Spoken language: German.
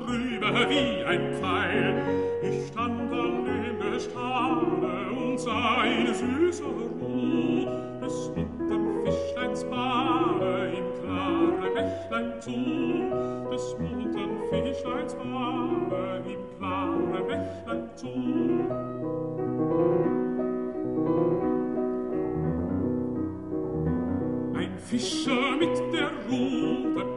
vorüber wie ein Pfeil. Ich stand an dem Gestade und sah eine süße Ruh des munten Fischleins Bade im klaren Bächlein zu, des munten Fischleins Bade im klaren Bächlein zu. Ein Fischer mit der Rute